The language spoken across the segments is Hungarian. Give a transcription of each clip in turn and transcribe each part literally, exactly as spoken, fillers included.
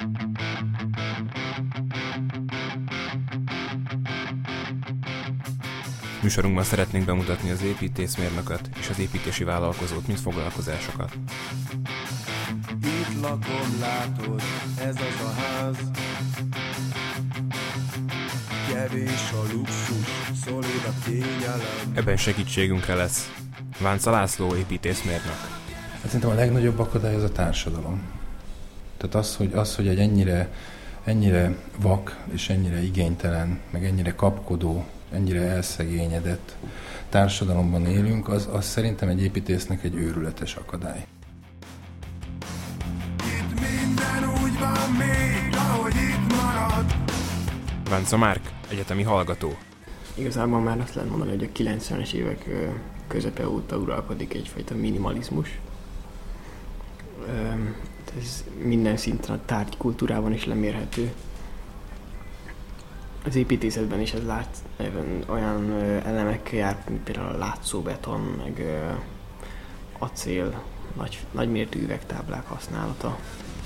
Műsorunkban szeretnénk bemutatni az építészmérnököt és az építési vállalkozót, mint foglalkozásokat. Itt lakom, látod, ez az a ház. Kevés a luxus, szolid a kényelem. Ebben segítségünkre lesz Vánca László építészmérnök. Hát szerintem a legnagyobb akadály az a társadalom. Tehát az, hogy, az, hogy egy ennyire, ennyire vak és ennyire igénytelen, meg ennyire kapkodó, ennyire elszegényedett társadalomban élünk, az, az szerintem egy építésznek egy őrületes akadály. Itt minden úgy van még, ahogy itt marad. Vánca Márk, egyetemi hallgató. Igazából már azt lehet mondani, hogy a kilencvenes évek közepe óta uralkodik egyfajta minimalizmus. Ez minden szinten a tárgykultúrában is lemérhető. Az építészetben is ez lát, olyan elemekkel jár, mint például a látszóbeton, meg acél, nagy, nagyméretű üvegtáblák használata.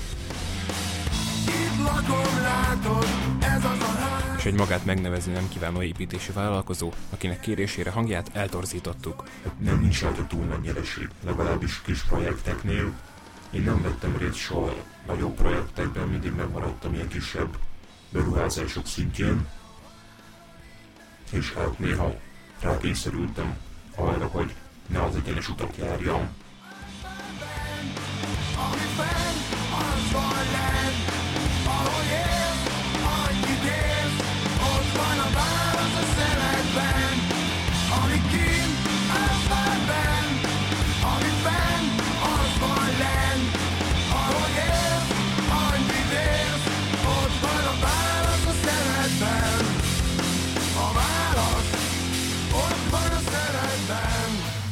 És egy magát megnevezni nem kívánó építési vállalkozó, akinek kérésére hangját eltorzítottuk. Nem nincs rajta túl nagy nyereség, legalábbis kis projekteknél. Én nem vettem részt soha nagyobb projektekben, mindig megmaradtam ilyen kisebb beruházások szintjén. És hát néha rákényszerültem arra, hogy ne az egyenes utat járjam. Ami fenn, az van lenn. Ahogy élsz, annyit élsz. Ott van a válasz a szemedben. Ami kint, az van benn. Ami fenn, az van lenn. Ahogy élsz, annyit élsz. Ott van a válasz a szemedben. A válasz ott van a szemedben.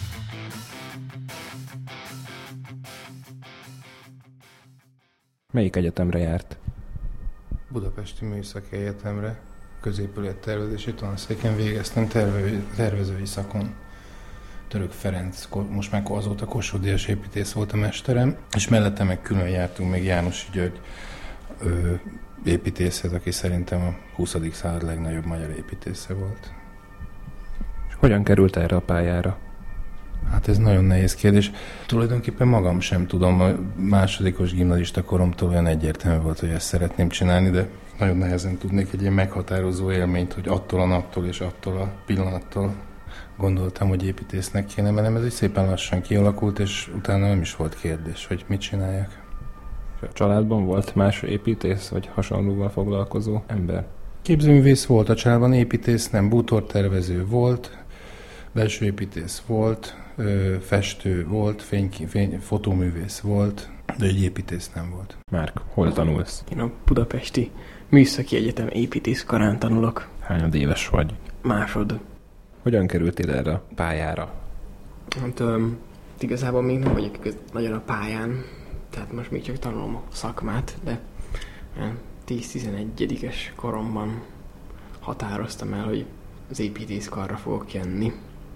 Melyik egyetemre járt? Budapesti Műszaki Egyetemre, középülettervezési tanszéken végeztem terve, tervezői szakon. Török Ferenc, most már azóta Kossuth Díjas építész volt a mesterem, és mellette meg külön jártunk még Jánosi György ö, építészet, aki szerintem a huszadik század legnagyobb magyar építésze volt. És hogyan került erre a pályára? Hát ez nagyon nehéz kérdés. Tulajdonképpen magam sem tudom, a másodikos gimnazista koromtól olyan egyértelmű volt, hogy ezt szeretném csinálni, de nagyon nehezen tudnék egy ilyen meghatározó élményt, hogy attól a naptól és attól a pillanattól gondoltam, hogy építésznek kéne mennem. Ez így szépen lassan kialakult, és utána nem is volt kérdés, hogy mit csináljak. A családban volt más építész, vagy hasonlóval foglalkozó ember? Képzőművész volt a családban, építész nem, bútortervező volt, belső építész volt, festő volt, fény, fény, fotóművész volt, de egy építész nem volt. Márk, hol tanulsz? Én a Budapesti Műszaki Egyetem építészkarán tanulok. Hányad éves vagy? Másod. Hogyan kerültél erre a pályára? Hát um, igazából még nem vagyok nagyon a pályán, tehát most még csak tanulom a szakmát, de tíz-tizenegyedikes koromban határoztam el, hogy az építészkarra fogok jönni.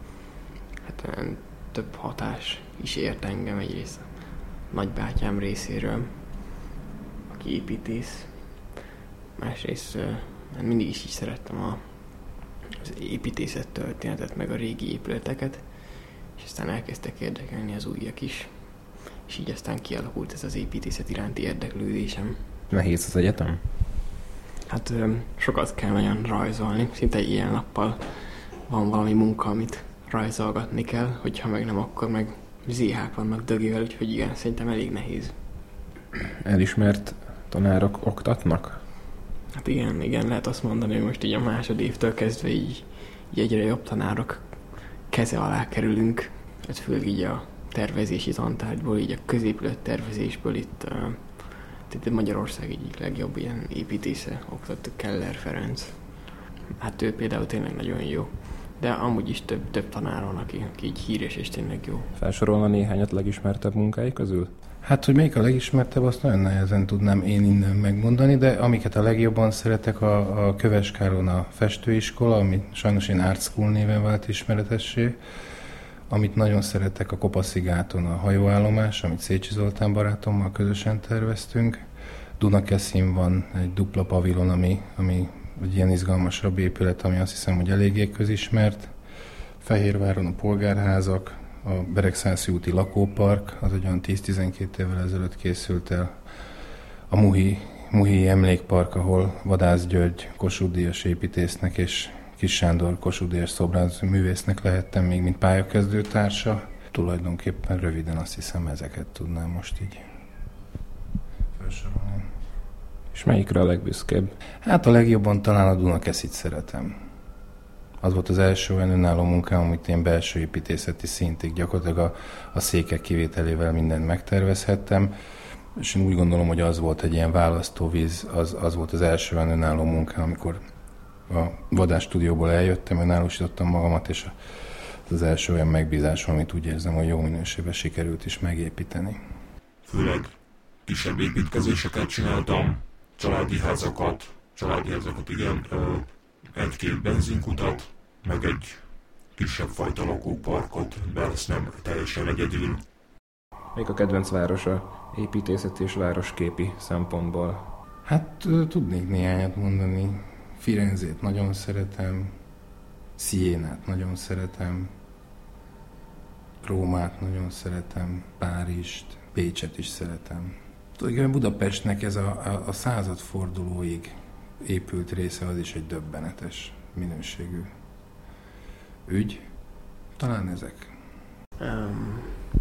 Hát több hatás is ért engem, egyrészt nagybátyám részéről, aki építész. Másrészt mindig is így szerettem a, az építészet történetet, meg a régi épületeket, és aztán elkezdtek érdekelni az újak is, és így aztán kialakult ez az építészet iránti érdeklődésem. Nehéz az egyetem? Hát sokat kell nagyon rajzolni, szinte ilyen nappal van valami munka, amit rajzolgatni kell, hogyha meg nem, akkor meg zé hák vannak dögével, úgyhogy igen, szerintem elég nehéz. Elismert tanárok oktatnak? Hát igen, igen, lehet azt mondani, hogy most így a másodévtől kezdve így, így egyre jobb tanárok keze alá kerülünk. Ez főleg így a tervezési tantárgyból, így a középület tervezésből itt, uh, itt Magyarország egyik legjobb ilyen építésze, oktató Keller Ferenc. Hát ő például tényleg nagyon jó. De amúgy is több, több tanár van, aki, aki így híres és tényleg jó. Felsorolna néhányat legismertebb munkái közül? Hát, hogy melyik a legismertebb, azt nagyon nehezen tudnám én innen megmondani, de amiket a legjobban szeretek, a, a Köveskáron a festőiskola, ami sajnos én Art School néven vált ismeretessé, amit nagyon szeretek, a Kopaszigáton a hajóállomás, amit Szécsi Zoltán barátommal közösen terveztünk, Dunakeszin van egy dupla pavilon, ami, ami egy ilyen izgalmasabb épület, ami azt hiszem, hogy eléggé közismert. Fehérváron a polgárházak, a Beregszászi úti lakópark, az egy olyan tíz-tizenkét évvel ezelőtt készült el. A Muhi, Muhi emlékpark, ahol Vadász György Kossuth-díjas építésznek és Kis Sándor Kossuth-díjas szobrászati művésznek lehettem még, mint pályakezdő társa. Tulajdonképpen röviden azt hiszem, ezeket tudnám most így felsorolni. És melyikre a legbüszkébb? Hát a legjobban talán a Dunakeszit szeretem. Az volt az első olyan önálló munkám, amit én belső építészeti szintig gyakorlatilag a, a székek kivételével mindent megtervezhettem, és én úgy gondolom, hogy az volt egy ilyen választóvíz, az, az volt az első olyan önálló munkám, amikor a Vadász stúdióból eljöttem, önállósítottam magamat, és az első olyan megbízásom, amit úgy érzem, hogy jó minőségben sikerült is megépíteni. Főleg kisebb építkezéseket csináltam, családi házakat, családi házakat igen, egy-két benzinkutat, meg egy kisebb fajta lakóparkot, de ezt nem teljesen egyedül. Melyik a kedvenc városa építészeti és városképi szempontból? Hát tudnék néhányat mondani. Firenzét nagyon szeretem, Sienát nagyon szeretem, Rómát nagyon szeretem, Párizst, Pécset is szeretem. Tulajdonképpen Budapestnek ez a, a, a századfordulóig épült része az is egy döbbenetes minőségű ügy. Talán ezek. Um,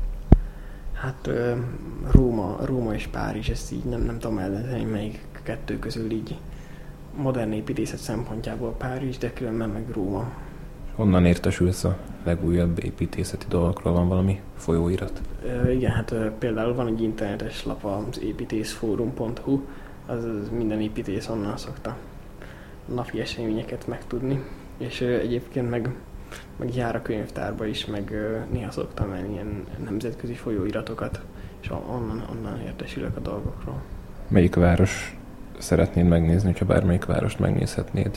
hát uh, Róma, Róma és Párizs, ezt így nem, nem tudom eldönteni, melyik kettő közül így modern építészet szempontjából Párizs, de különben meg Róma. Honnan értesülsz a legújabb építészeti dolgokról? Van valami folyóirat? Uh, igen, hát uh, például van egy internetes lap, az építészforum pont hu, az, az minden építész onnan szokta napi eseményeket megtudni, és uh, egyébként meg, meg jár a könyvtárba is, meg uh, néha szoktam el ilyen nemzetközi folyóiratokat, és onnan, onnan értesülök a dolgokról. Melyik város szeretnéd megnézni, hogyha bármelyik várost megnézhetnéd?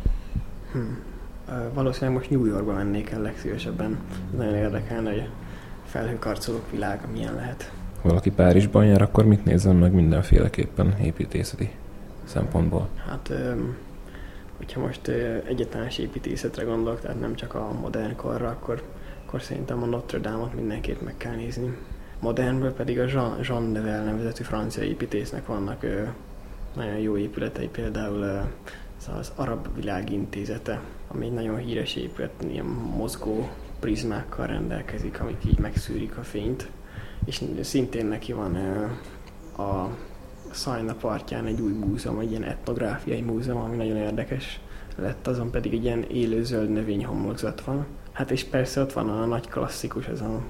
Hmm. Uh, valószínűleg most New Yorkba mennék el legszívesebben. Nagyon érdekelne, hogy a felhőkarcolók világa milyen lehet. Ha valaki Párizsban jár, akkor mit nézzen meg mindenféleképpen építészeti szempontból? Hát, um, hogyha most uh, egyetemes építészetre gondolok, tehát nem csak a modern korra, akkor, akkor szerintem a Notre Dame-ot mindenképp meg kell nézni. Modernből pedig a Jean, Jean Nouvel nevezetű francia építésznek vannak uh, nagyon jó épületei, például uh, az Arab Világ Intézete, ami egy nagyon híres épület, ilyen mozgó prizmákkal rendelkezik, amik így megszűrik a fényt. És szintén neki van uh, a Szajna partján egy új múzeum, egy ilyen etnográfiai múzeum, ami nagyon érdekes lett, azon pedig egy ilyen élő zöld növényhomlokzat van. Hát és persze ott van a nagy klasszikus, ez a,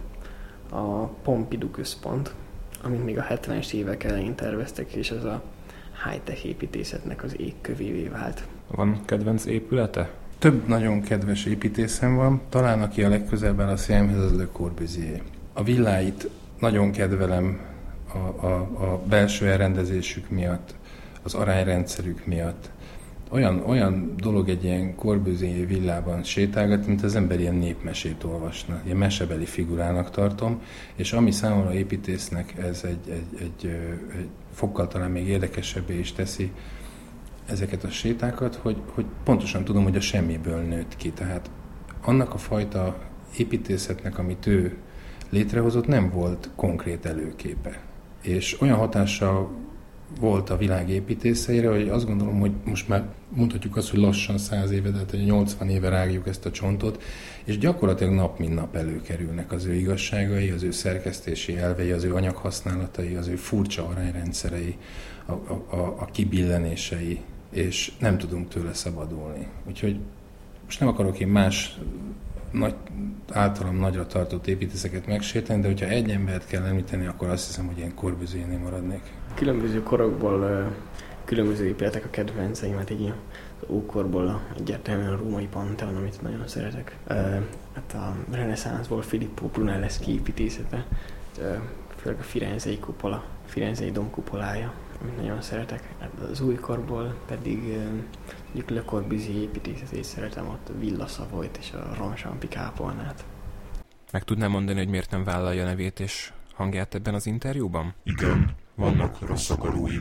a Pompidou központ, amit még a hetvenes évek elején terveztek, és ez a high-tech építészetnek az égkövévé vált. Van kedvenc épülete? Több nagyon kedves építészem van, talán aki a legközelebb áll a szívemhez, az Le Corbusier. A villáit nagyon kedvelem a, a, a belső elrendezésük miatt, az arányrendszerük miatt. Olyan, olyan dolog egy ilyen Corbusier villában sétálgatni, mint az ember ilyen népmesét olvasna. Ilyen mesebeli figurának tartom, és ami számomra építésznek ez egy, egy, egy, egy fokkal talán még érdekesebbé is teszi ezeket a sétákat, hogy, hogy pontosan tudom, hogy a semmiből nőtt ki. Tehát annak a fajta építészetnek, amit ő létrehozott, nem volt konkrét előképe. És olyan hatással volt a világ építészeire, hogy azt gondolom, hogy most már mondhatjuk azt, hogy lassan száz éve, tehát hogy nyolcvan éve rágjuk ezt a csontot, és gyakorlatilag nap mint nap előkerülnek az ő igazságai, az ő szerkesztési elvei, az ő anyaghasználatai, az ő furcsa arányrendszerei, a, a, a, a kibillenései, és nem tudunk tőle szabadulni. Úgyhogy most nem akarok én más nagy, általam nagyra tartott építészeket megsétálni, de hogyha egy embert kell említeni, akkor azt hiszem, hogy én Corbusiernél maradnék. Különböző korokból különböző épületek a kedvenceim, hát így az ókorból egyértelműen a római Pantheon, amit nagyon szeretek. Hát a reneszánszból Filippo Brunelleschi építészete, főleg a firenzei kupola, a firenzei dom kupolája, amit nagyon szeretek. Az újkorból pedig mondjuk Le Corbusier építészetét szeretem, ott a Villa Savoyt és a Ronchampi kápolnát. Meg tudnám mondani, hogy miért nem vállalja nevét és hangját ebben az interjúban? Igen, vannak rossz akaróim,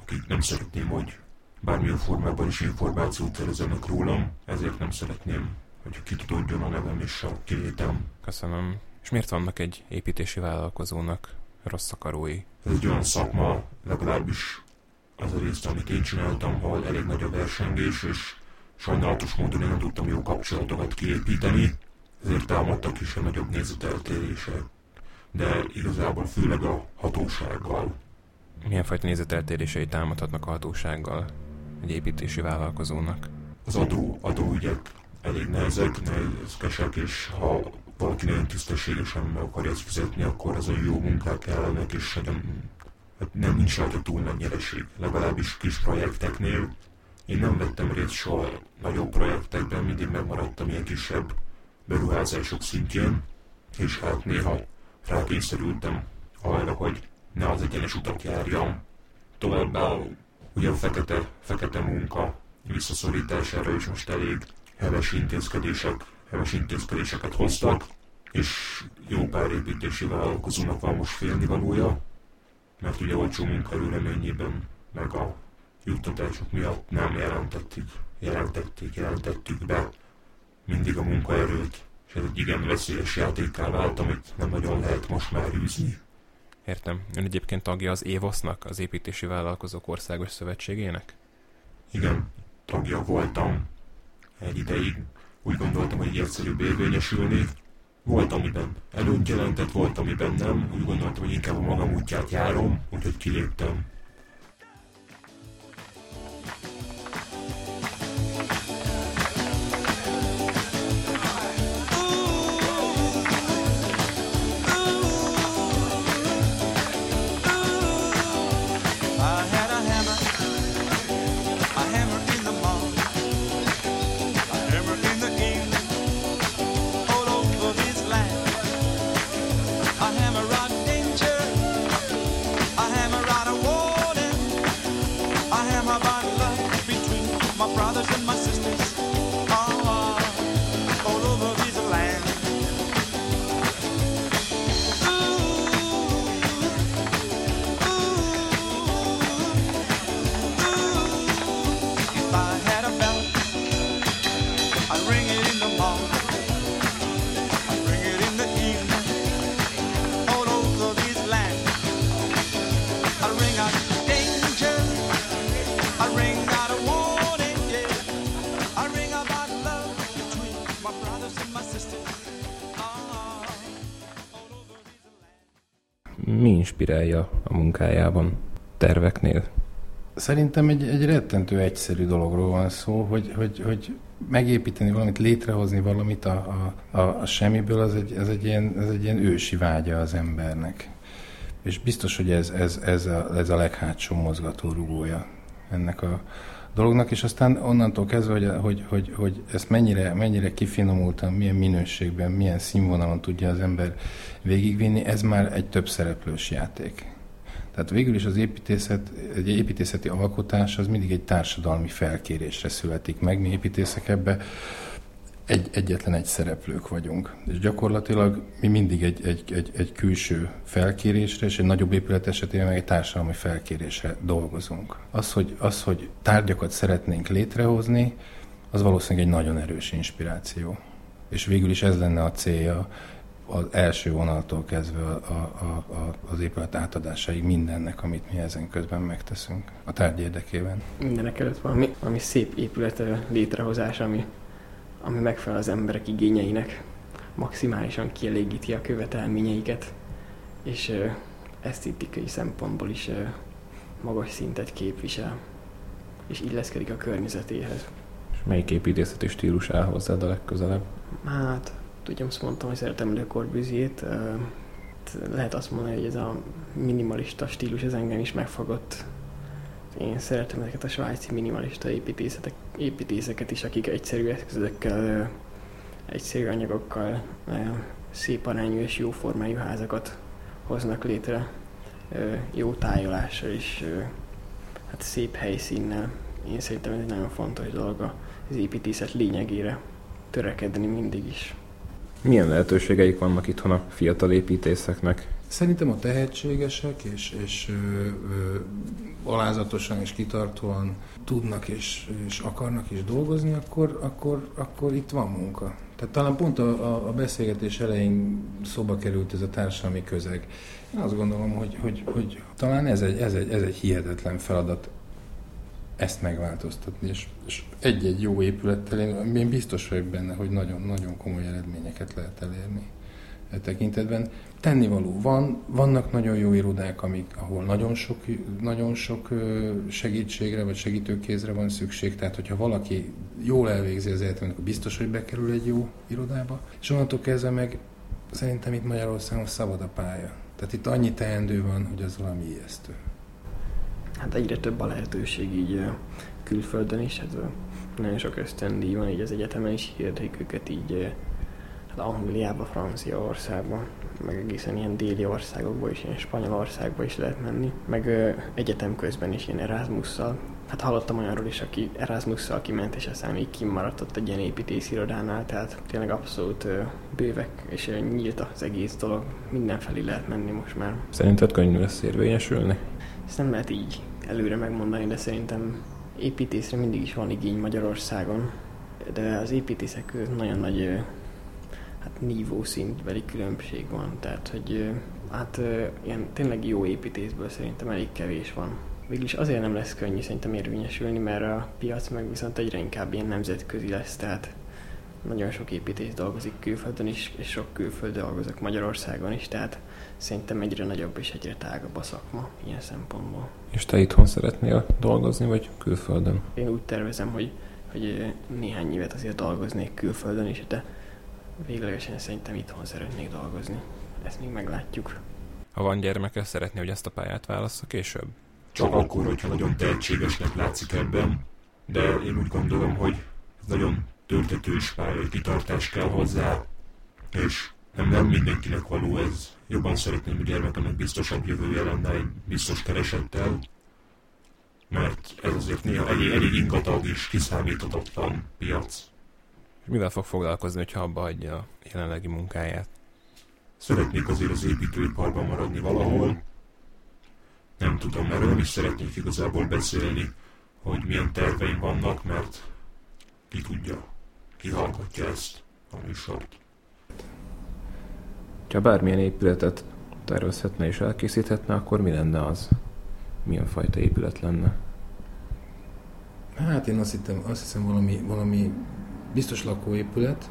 akik nem szeretném, hogy bármilyen formában is információt szerezzenek rólam, ezért nem szeretném, hogy kitudódjon a nevem és a kilétem. Köszönöm. És miért vannak egy építési vállalkozónak rossz akarói? Ez egy olyan szakma, legalábbis az a részt, amit én csináltam, ahol elég nagy a versengés, és sajnálatos módon én nem tudtam jó kapcsolatokat kiépíteni, ezért támadtak is a nagyobb nézeteltérések. De igazából főleg a hatósággal. Milyen fajta nézeteltérései támadhatnak a hatósággal egy építési vállalkozónak? Az adó, adóügyek elég nehezek, nehézkesek, és ha valaki nagyon tisztességesen meg akarja ezt fizetni, akkor az a jó munkák kellenek, és nagyon, hát nem nincs rajta túl nagy nyereség. Legalábbis kis projekteknél. Én nem vettem részt soha nagyobb projektekben, mindig megmaradtam ilyen kisebb beruházások szintjén, és hát néha rákényszerültem arra, hogy ne az egyenes utat járjam. Továbbá ugye a fekete, fekete munka visszaszorítására is most elég heves intézkedések, heves intézkedéseket hoztak, és jó pár építési vállalkozónak van most félnivalója, mert ugye olcsó munkaerő reményében, meg a juttatások miatt nem jelentettük, jelentették, jelentettük be mindig a munkaerőt, és ez egy igen veszélyes játékká vált, amit nem nagyon lehet most már űzni. Értem. Ön egyébként tagja az évosznak, az Építési Vállalkozók Országos Szövetségének? Igen, tagja voltam egy ideig. Úgy gondoltam, hogy egyszerűbb érvényesülni. Volt, amiben előnyt jelentett, volt, amiben nem. Úgy gondoltam, hogy inkább a magam útját járom, úgyhogy kiléptem. Mi inspirálja a munkájában, terveknél? Szerintem egy, egy rettentő egyszerű dologról van szó, hogy, hogy, hogy megépíteni valamit, létrehozni valamit a, a, a semmiből, az egy, ez, egy ilyen, ez egy ilyen ősi vágya az embernek. És biztos, hogy ez, ez, ez, a, ez a leghátsó mozgatórugója ennek a dolognak, és aztán onnantól kezdve, hogy, hogy, hogy, hogy ezt mennyire, mennyire kifinomultan, milyen minőségben, milyen színvonalon tudja az ember végigvinni, ez már egy több szereplős játék. Tehát végül is az építészet, egy építészeti alkotás az mindig egy társadalmi felkérésre születik meg. Mi építészek ebbe egy, egyetlen egy szereplők vagyunk. És gyakorlatilag mi mindig egy, egy, egy, egy külső felkérésre, és egy nagyobb épület esetében meg egy társadalmi felkérésre dolgozunk. Az, hogy, az, hogy tárgyakat szeretnénk létrehozni, az valószínűleg egy nagyon erős inspiráció. És végül is ez lenne a célja az első vonaltól kezdve a, a, a, az épület átadásáig mindennek, amit mi ezen közben megteszünk a tárgy érdekében. Mindenek előtt valami, valami szép épület létrehozása, ami, ami megfelel az emberek igényeinek, maximálisan kielégíti a követelményeiket, és uh, esztétikai szempontból is uh, magas szintet képvisel, és illeszkedik a környezetéhez. És melyik építészeti stílus áll hozzád a legközelebb? Hát, tudjam, azt mondtam, hogy szeretem Le Corbusier-t. Lehet azt mondani, hogy ez a minimalista stílus, ez engem is megfogott. Én szeretem ezeket a svájci minimalista építészetek, építészeket is, akik egyszerű eszközökkel, egyszerű anyagokkal szép arányú és jó formájú házakat hoznak létre. Jó tájolással és hát szép helyszínnel. Én szerintem ez egy nagyon fontos dolog az építészet lényegére törekedni mindig is. Milyen lehetőségeik vannak itthon a fiatal építészeknek? Szerintem a tehetségesek és, és ö, ö, alázatosan és kitartóan tudnak és, és akarnak is dolgozni, akkor, akkor, akkor itt van munka. Tehát talán pont a, a beszélgetés elején szóba került ez a társadalmi közeg. Én azt gondolom, hogy, hogy, hogy talán ez egy, ez, egy, ez egy hihetetlen feladat ezt megváltoztatni, és, és egy-egy jó épülettel én, én biztos vagyok benne, hogy nagyon-nagyon komoly eredményeket lehet elérni e tekintetben. Tennivaló van, vannak nagyon jó irodák, amik, ahol nagyon sok, nagyon sok segítségre vagy segítőkézre van szükség, tehát hogyha valaki jól elvégzi az egyetemet, akkor biztos, hogy bekerül egy jó irodába, és onnantól kezdve meg szerintem itt Magyarországon szabad a pálya. Tehát itt annyi teendő van, hogy az valami ijesztő. Hát egyre több a lehetőség így külföldön is, hát nagyon sok ösztöndíj van így az egyetemen is, hirdetik őket így hát Angliába, Franciaországba, meg egészen ilyen déli országokba is, ilyen Spanyolországba is lehet menni, meg ö, egyetem közben is ilyen Erasmusszal. Hát hallottam olyanról is, aki Erasmusszal kiment, és aztán így kimaradt ott egy ilyen építészirodánál, tehát tényleg abszolút ö, bővek, és ö, nyílt az egész dolog, mindenfelé lehet menni most már. Szerinted könnyű lesz érvényesülni? Ezt nem lehet így előre megmondani, de szerintem építészre mindig is van igény Magyarországon, de az építészek között nagyon nagy ö, hát nívószintbeli különbség van, tehát hogy hát ilyen tényleg jó építészből szerintem elég kevés van. Végülis azért nem lesz könnyű szerintem érvényesülni, mert a piac meg viszont egyre inkább ilyen nemzetközi lesz, tehát nagyon sok építész dolgozik külföldön is, és sok külföld dolgozok Magyarországon is, tehát szerintem egyre nagyobb és egyre tágabb a szakma ilyen szempontból. És te itthon szeretnél dolgozni, vagy külföldön? Én úgy tervezem, hogy, hogy néhány évet azért dolgoznék külföldön is, de véglegesen szerintem itthon szeretnék dolgozni. Ezt még meglátjuk. Ha van gyermeke, szeretné, hogy ezt a pályát válassza később? Csak akkor, hogyha nagyon tehetségesnek látszik ebben, de én úgy gondolom, hogy ez nagyon töltetős pálya, kitartás kell hozzá, és nem, nem mindenkinek való ez. Jobban szeretném, hogy gyermekemnek biztosabb jövője lenne egy biztos keresettel, mert ez azért néha elég, elég ingatag és kiszámíthatatlan piac. Mivel fog foglalkozni, hogyha abba hagyja a jelenlegi munkáját? Szeretnék azért az építőiparban maradni valahol. Nem tudom, erről nem is szeretnék igazából beszélni, hogy milyen terveim vannak, mert ki tudja, ki hallgatja ezt a műsort. Ha bármilyen épületet tervezhetne és elkészíthetne, akkor mi lenne az? Milyen fajta épület lenne? Hát én azt hiszem, azt hiszem valami, valami biztos lakóépület.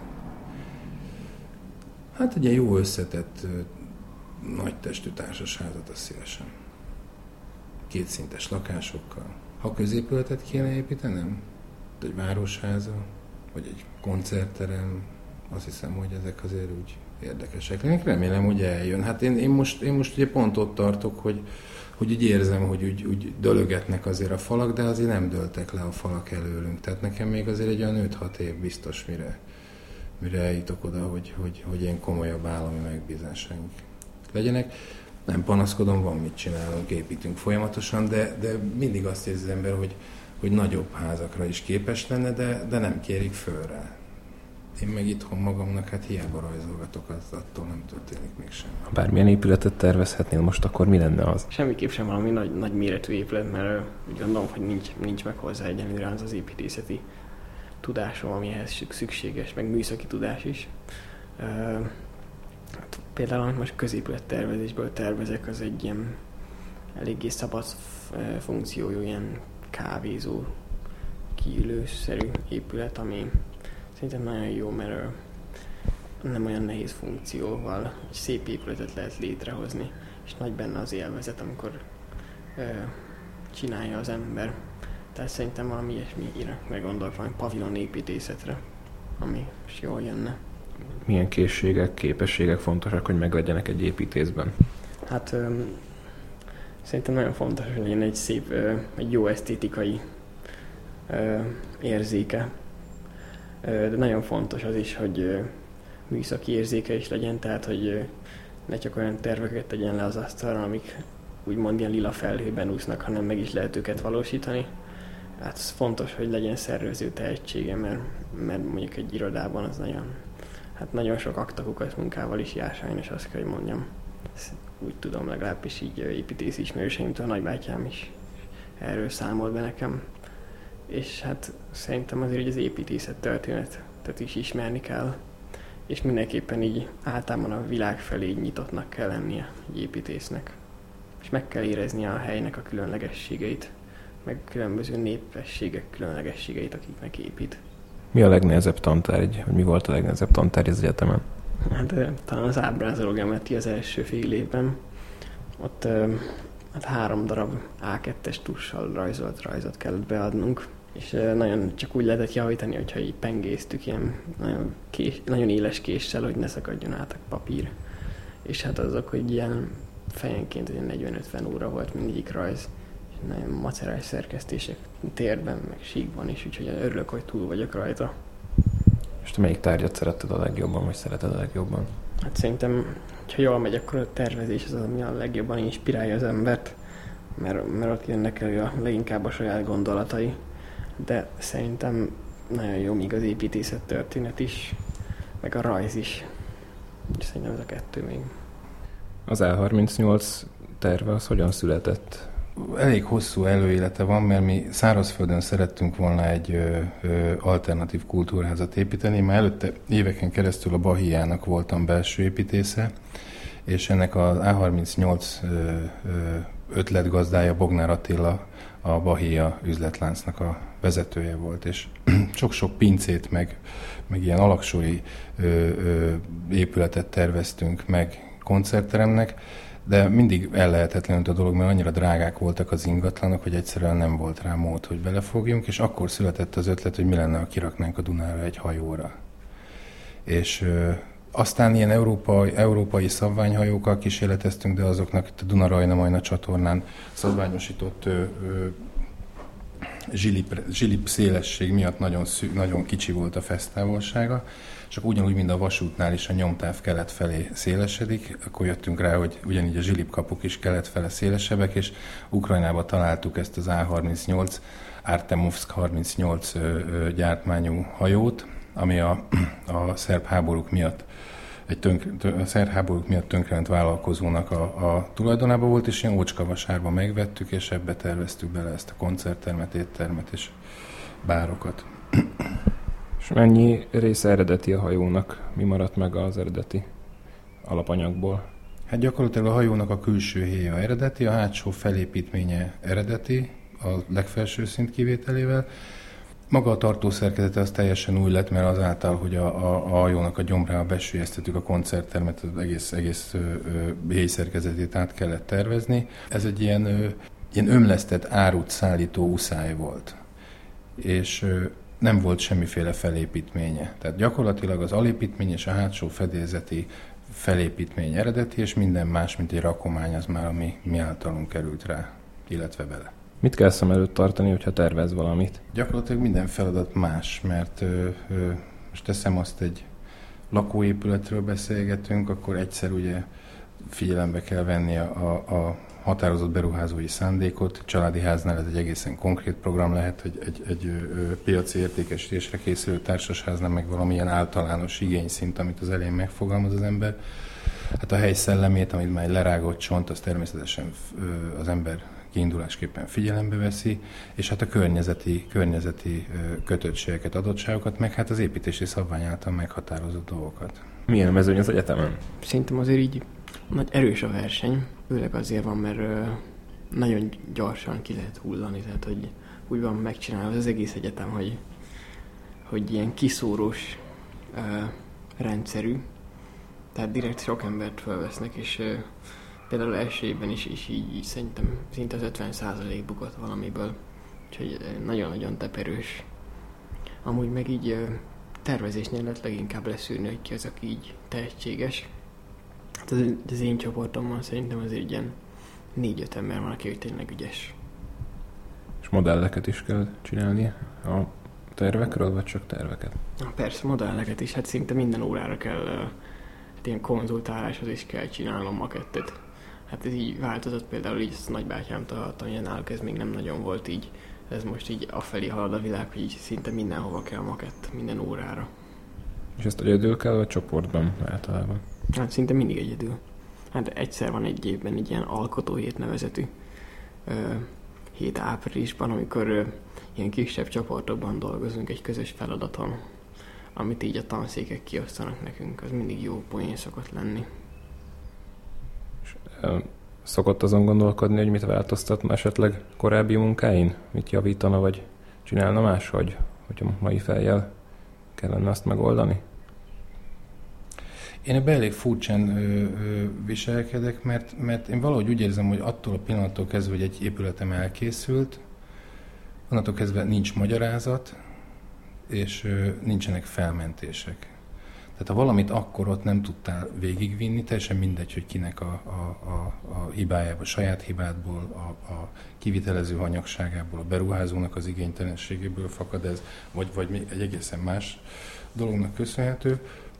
Hát egy ilyen jó összetett, nagy testű társasházat az szívesen. Kétszintes lakásokkal. Ha középületet kéne építenem, egy városháza, vagy egy koncertterem, azt hiszem, hogy ezek azért úgy érdekesek. Én remélem, hogy eljön. Hát én, én, most, én most ugye pont ott tartok, hogy, hogy úgy érzem, hogy úgy, úgy dölögetnek azért a falak, de azért nem dőltek le a falak előlünk. Tehát nekem még azért egy olyan öt-hat év biztos, mire, mire eljutok oda, hogy, hogy, hogy ilyen komolyabb állami megbízásaink legyenek. Nem panaszkodom, van mit csinálunk, építünk folyamatosan, de, de mindig azt érzi az ember, hogy, hogy nagyobb házakra is képes lenne, de, de nem kérik föl rá. Én meg itthon magamnak, hát hiába rajzolgatok, az attól nem történik még semmi. Ha bármilyen épületet tervezhetnél most, akkor mi lenne az? Semmiképp sem valami nagy, nagy méretű épület, mert úgy gondolom, hogy nincs, nincs meg hozzá egyenlőre az az építészeti tudásom, amihez szükséges, meg műszaki tudás is. Uh, hát például, amit most középület tervezésből tervezek, az egy ilyen eléggé szabad funkciójú, ilyen kávézó, kiülőszerű épület, ami szerintem nagyon jó, mert nem olyan nehéz funkcióval egy szép épületet lehet létrehozni, és nagy benne az élvezet, amikor ö, csinálja az ember. Tehát szerintem valami ilyesmire meggondolok, valami pavilon építészetre, ami is jól jönne. Milyen készségek, képességek fontosak, hogy meglegyenek egy építészben? Hát ö, szerintem nagyon fontos, hogy legyen egy szép, ö, egy jó esztétikai ö, érzéke. De nagyon fontos az is, hogy műszaki érzéke is legyen, tehát hogy ne csak olyan terveket tegyen le az asztalra, amik úgymond ilyen lila felhőben úsznak, hanem meg is lehet őket valósítani. Hát ez fontos, hogy legyen szervező tehetsége, mert, mert mondjuk egy irodában az nagyon, hát nagyon sok aktakukat munkával is jár, sajnos azt kell, hogy mondjam. Ezt úgy tudom, legalábbis így építész ismerőseimtől, a nagybátyám is erről számolt be nekem. És hát szerintem azért az építészet történetet is ismerni kell, és mindenképpen így általában a világ felé nyitottnak kell lennie egy építésznek. És meg kell érezni a helynek a különlegességeit, meg különböző népességek különlegességeit, akiknek épít. Mi a legnehezebb tantárgy, vagy mi volt a legnehezebb tantárgy az egyetemen? Hát talán az ábrázológeometria az első fél évben. Ott hát három darab á kettes tussal rajzolt rajzot kellett beadnunk, és nagyon csak úgy lehetett javítani, hogyha így pengéztük ilyen nagyon, kés, nagyon éles késsel, hogy ne szakadjon át a papír. És hát azok, hogy ilyen fejenként negyven-ötven óra volt mindegyik rajz, és nagyon macerás szerkesztések térben, meg síkban is, úgyhogy örülök, hogy túl vagyok rajta. És te melyik tárgyat szeretted a legjobban, vagy szereted a legjobban? Hát szerintem, ha jól megy, akkor a tervezés az, ami a legjobban inspirálja az embert, mert, mert ott jönnek elő a leginkább a saját gondolatai. De szerintem nagyon jó még az építészet történet is, meg a rajz is. És szerintem ez a kettő még. Az á harmincnyolc terve az hogyan született? Elég hosszú előélete van, mert mi szárazföldön szerettünk volna egy ö, ö, alternatív kultúrházat építeni. Már előtte éveken keresztül a Bahiának voltam belső építésze, és ennek az á harmincnyolc ö, ö, ötletgazdája Bognár Attila a Bahia üzletláncnak a vezetője volt, és sok-sok pincét, meg, meg ilyen alaksori ö, ö, épületet terveztünk meg koncertteremnek, de mindig ellehetetlenült a dolog, mert annyira drágák voltak az ingatlanok, hogy egyszerűen nem volt rá mód, hogy belefogjunk, és akkor született az ötlet, hogy mi lenne, ha kiraknánk a Dunára egy hajóra. És ö, aztán ilyen európai, európai szabványhajókkal kísérleteztünk, de azoknak itt a Duna-Rajna-Majna csatornán szabványosított ö, ö, zsilip, zsilip szélesség miatt nagyon, szű, nagyon kicsi volt a fesztávolsága, csak ugyanúgy, mint a vasútnál is a nyomtáv kelet felé szélesedik, akkor jöttünk rá, hogy ugyanígy a zsilipkapuk is kelet fele szélesebbek, és Ukrajnába találtuk ezt az á harmincnyolc, Artemovsk harmincnyolc gyártmányú hajót, ami a, a szerb háborúk miatt egy tönk, tön, a szerb háborúk miatt tönkrement vállalkozónak a, a tulajdonában volt, és ilyen ócskavasárba megvettük, és ebbe terveztük bele ezt a koncerttermet, éttermet és bárokat. És mennyi része eredeti a hajónak? Mi maradt meg az eredeti alapanyagból? Hát gyakorlatilag a hajónak a külső héja eredeti, a hátsó felépítménye eredeti, a legfelső szint kivételével. Maga a tartószerkezete az teljesen új lett, mert azáltal, hogy a, a, a hajónak a gyomrába besülyeztettük a koncerttermet, az egész, egész héjszerkezetét át kellett tervezni. Ez egy ilyen, ö, ilyen ömlesztett árut szállító uszály volt. És ö, nem volt semmiféle felépítménye. Tehát gyakorlatilag az alépítmény és a hátsó fedélzeti felépítmény eredeti, és minden más, mint egy rakomány, az már, ami mi általunk került rá, illetve bele. Mit kell szem előtt tartani, hogyha tervez valamit? Gyakorlatilag minden feladat más, mert ö, ö, most teszem azt, egy lakóépületről beszélgetünk, akkor egyszer ugye figyelembe kell venni a, a, a határozott beruházói szándékot. Családi háznál ez egy egészen konkrét program lehet, hogy egy, egy ö, piaci értékesítésre készülő társasháznál meg valamilyen általános igényszint, amit az elején megfogalmaz az ember. Hát a hely szellemét, amit már egy lerágott csont, az természetesen ö, az ember kiindulásképpen figyelembe veszi, és hát a környezeti, környezeti kötöttségeket, adottságokat, meg hát az építési szabvány által meghatározott dolgokat. Milyen mezőny az egyetemen? Szerintem azért így nagy erős a verseny, főleg azért van, mert ö, nagyon gyorsan ki lehet hullani, tehát hogy úgy van megcsinálva az egész egyetem, hogy, hogy ilyen kiszórós ö, rendszerű, tehát direkt sok embert felvesznek, és ö, például első évben is, is így, így szerintem szinte az ötven százalék bukott valamiből, úgyhogy nagyon-nagyon teperős. Amúgy meg így tervezésnél lehet leginkább leszűrni, hogy ki az, aki így tehetséges. Hát az, az én csoportomban szerintem azért ilyen négy-öt ember van, aki tényleg ügyes. És modelleket is kell csinálni a tervekről, vagy csak terveket? Na, persze, modelleket is, hát szinte minden órára kell, hát ilyen konzultáláshoz is kell csinálnom makettet. Hát ez így változott, például így ezt nagybátyámtól hallottam, hogy náluk ez még nem nagyon volt így. Ez most így afelé halad a világ, hogy így szinte mindenhova kell makett, minden órára. És ezt egyedül kell, vagy csoportban általában? Hát szinte mindig egyedül. hát egyszer van egy évben egy ilyen alkotóhét nevezetű ö, hét áprilisban, amikor ö, ilyen kisebb csoportokban dolgozunk egy közös feladaton, amit így a tanszékek kiosztanak nekünk, az mindig jó poén szokott lenni. És, ö, szokott azon gondolkodni, hogy mit változtatna esetleg korábbi munkáin? Mit javítana, vagy csinálna máshogy, hogy a mai fejjel kellene azt megoldani? Én ebben elég furcsán ö, ö, viselkedek, mert, mert én valahogy úgy érzem, hogy attól a pillanattól kezdve, hogy egy épületem elkészült, onnantól kezdve nincs magyarázat, és ö, nincsenek felmentések. Tehát ha valamit akkor ott nem tudtál végigvinni, teljesen mindegy, hogy kinek a, a, a, a hibájából, a saját hibádból, a, a kivitelező hanyagságából, a beruházónak az igénytelenségéből fakad ez, vagy, vagy még egy egészen más dolognak köszönhető.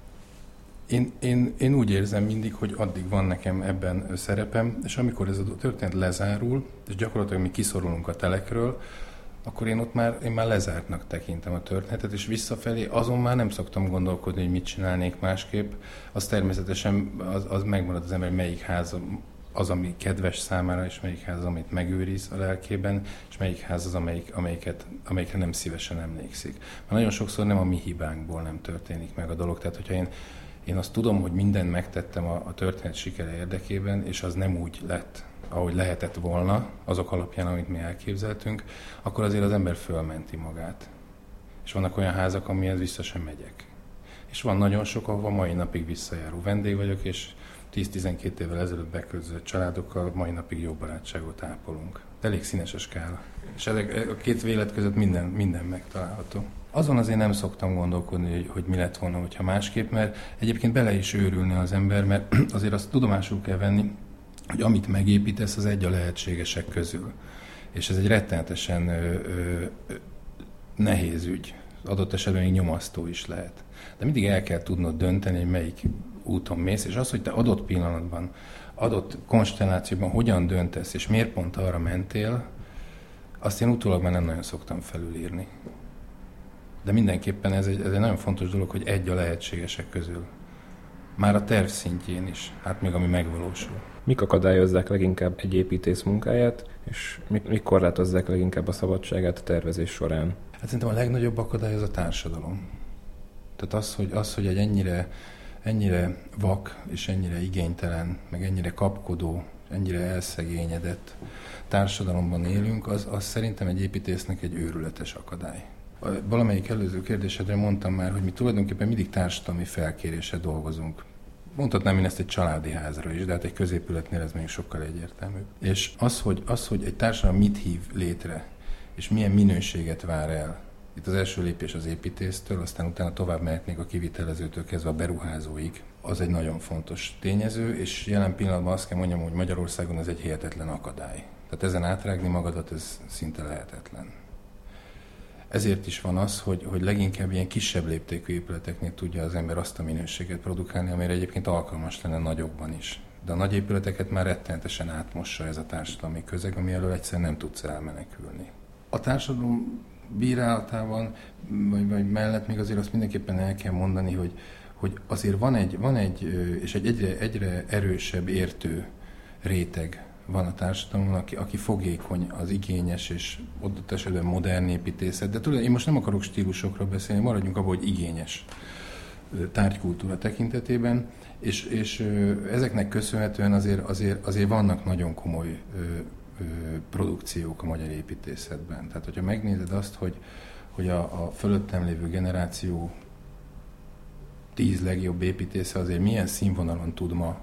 Én, én, én úgy érzem mindig, hogy addig van nekem ebben szerepem, és amikor ez a történet lezárul, és gyakorlatilag mi kiszorulunk a telekről, akkor én ott már, én már lezártnak tekintem a történetet, és visszafelé azon már nem szoktam gondolkodni, hogy mit csinálnék másképp. Az természetesen az, az megmarad az ember, melyik ház az, ami kedves számára, és melyik ház az, amit megőriz a lelkében, és melyik ház az, amelyik, amelyiket, amelyikre nem szívesen emlékszik. Mert nagyon sokszor nem a mi hibánkból nem történik meg a dolog. Tehát, hogyha én Én azt tudom, hogy mindent megtettem a, a történet sikere érdekében, és az nem úgy lett, ahogy lehetett volna, azok alapján, amit mi elképzeltünk, akkor azért az ember fölmenti magát. És vannak olyan házak, amihez vissza sem megyek. És van nagyon sok, ahova mai napig visszajáró vendég vagyok, és tíz-tizenkét évvel ezelőtt beköltözött családokkal mai napig jó barátságot ápolunk. Elég színes a skála. És ezek, a két vélet között minden, minden megtalálható. Azon azért nem szoktam gondolkodni, hogy, hogy mi lett volna, hogyha másképp, mert egyébként bele is őrülne az ember, mert azért azt tudomásul kell venni, hogy amit megépítesz, az egy a lehetségesek közül. És ez egy rettenetesen ö, ö, nehéz ügy. Adott esetben még nyomasztó is lehet. De mindig el kell tudnod dönteni, hogy melyik úton mész, és az, hogy te adott pillanatban, adott konstellációban hogyan döntesz, és miért pont arra mentél, azt én utólag már nem nagyon szoktam felülírni. De mindenképpen ez egy, ez egy nagyon fontos dolog, hogy egy a lehetségesek közül. Már a terv szintjén is, hát még ami megvalósul. Mik akadályozzák leginkább egy építész munkáját, és mik, mik korlátozzák leginkább a szabadságát a tervezés során? Hát szerintem a legnagyobb akadály az a társadalom. Tehát az, hogy, az, hogy egy ennyire, ennyire vak, és ennyire igénytelen, meg ennyire kapkodó, ennyire elszegényedett társadalomban élünk, az, az szerintem egy építésznek egy őrületes akadály. Valamelyik előző kérdésedre mondtam már, hogy mi tulajdonképpen mindig társadalmi felkérésre dolgozunk. Mondhatnám én ezt egy családi házra is, de hát egy középületnél ez még sokkal egyértelműbb. És az, hogy, az, hogy egy társadalom mit hív létre, és milyen minőséget vár el, itt az első lépés az építésztől, aztán utána tovább mehetnék a kivitelezőtől kezdve a beruházóig, az egy nagyon fontos tényező, és jelen pillanatban azt kell mondjam, hogy Magyarországon ez egy hihetetlen akadály. Tehát ezen átrágni magadat, ez szinte lehetetlen. Ezért is van az, hogy, hogy leginkább ilyen kisebb léptékű épületeknél tudja az ember azt a minőséget produkálni, amire egyébként alkalmas lenne nagyokban is. De a nagy épületeket már rettenetesen átmossa ez a társadalmi közeg, ami elől egyszerűen nem tudsz elmenekülni. A társadalom bírálatában, vagy, vagy mellett még azért azt mindenképpen el kell mondani, hogy, hogy azért van egy, van egy és egy egyre, egyre erősebb értő réteg van a társadalomban, aki, aki fogékony az igényes és adott esetben modern építészet. De tudod, én most nem akarok stílusokról beszélni, maradjunk abban, hogy igényes tárgykultúra tekintetében, és, és ezeknek köszönhetően azért, azért, azért vannak nagyon komoly ö, ö, produkciók a magyar építészetben. Tehát, hogyha megnézed azt, hogy, hogy a, a fölöttem lévő generáció tíz legjobb építésze azért milyen színvonalon tud ma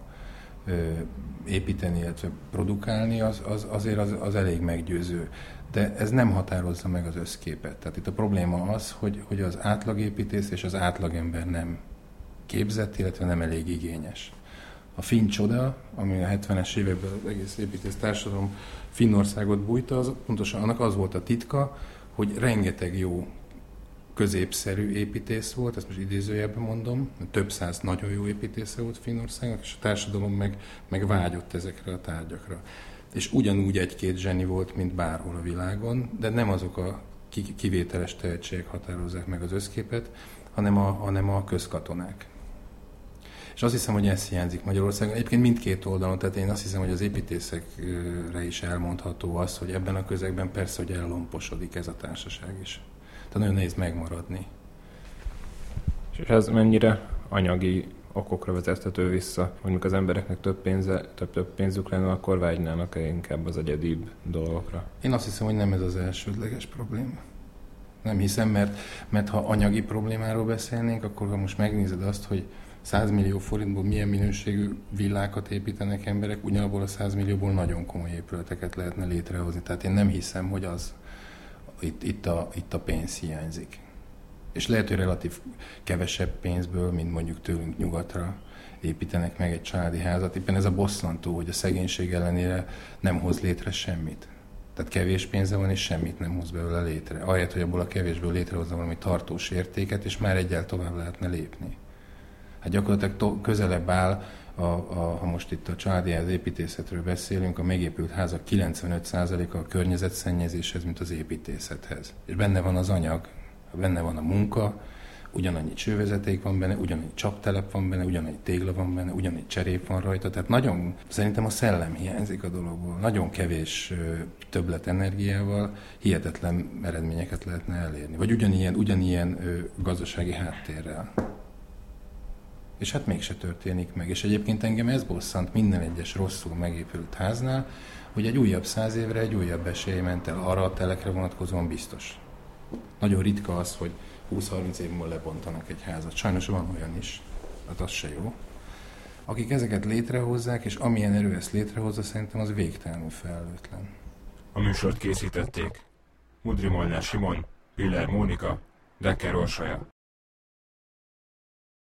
építeni, illetve produkálni, az, az, azért az, az elég meggyőző. De ez nem határozza meg az összképet. Tehát itt a probléma az, hogy, hogy az átlagépítész és az átlagember nem képzett, illetve nem elég igényes. A finn csoda, ami a hetvenes években az egész építész társadalom Finnországot bújta, az, pontosan annak az volt a titka, hogy rengeteg jó középszerű építész volt, ezt most idézőjelben mondom, több száz nagyon jó építésze volt Finnországnak, és a társadalom meg, meg vágyott ezekre a tárgyakra. És ugyanúgy egy-két zseni volt, mint bárhol a világon, de nem azok a kivételes tehetségek határozzák meg az összképet, hanem a, hanem a közkatonák. És azt hiszem, hogy ez hiányzik Magyarországon. Egyébként mindkét oldalon, tehát én azt hiszem, hogy az építészekre is elmondható az, hogy ebben a közegben persze, hogy ellomposodik ez a társaság is. Tehát nagyon nehéz megmaradni. És ez mennyire anyagi okokra vezethető vissza, hogy mikor az embereknek több, pénze, több, több pénzük lenne, akkor vágynának-e inkább az egyedibb dolgokra? Én azt hiszem, hogy nem ez az elsődleges probléma. Nem hiszem, mert, mert ha anyagi problémáról beszélnénk, akkor ha most megnézed azt, hogy száz millió forintból milyen minőségű villákat építenek emberek, ugyanabból a száz millióból nagyon komoly épületeket lehetne létrehozni. Tehát én nem hiszem, hogy az itt, itt, a, itt a pénz hiányzik. És lehet, hogy relatív kevesebb pénzből, mint mondjuk tőlünk nyugatra építenek meg egy családi házat. Éppen ez a bosszantó, hogy a szegénység ellenére nem hoz létre semmit. Tehát kevés pénze van, és semmit nem hoz belőle létre. Ahelyett, hogy abból a kevésből létrehozza valami tartós értéket, és már egyel tovább lehetne lépni. Hát gyakorlatilag to- közelebb áll, a, a, ha most itt a családi ház építészetről beszélünk, a megépült házak kilencvenöt százaléka a környezetszennyezéshez, mint az építészethez. És benne van az anyag, benne van a munka, ugyanannyi csővezeték van benne, ugyanannyi csaptelep van benne, ugyanannyi tégla van benne, ugyanannyi cserép van rajta. Tehát nagyon, szerintem a szellem hiányzik a dologból. Nagyon kevés többlet energiával hihetetlen eredményeket lehetne elérni. Vagy ugyanilyen, ugyanilyen ö, gazdasági háttérrel. És hát mégse történik meg. És egyébként engem ez bosszant minden egyes rosszul megépült háznál, hogy egy újabb száz évre egy újabb esély ment el, arra a telekre vonatkozóan biztos. Nagyon ritka az, hogy húsz-harminc év múlva lebontanak egy házat. Sajnos van olyan is, hát az se jó. Akik ezeket létrehozzák, és amilyen erő ezt létrehozza, szerintem az végtelenül felelőtlen. A műsort készítették Mudri Molnár Simon, Piller Mónika, Dekker Orsolya.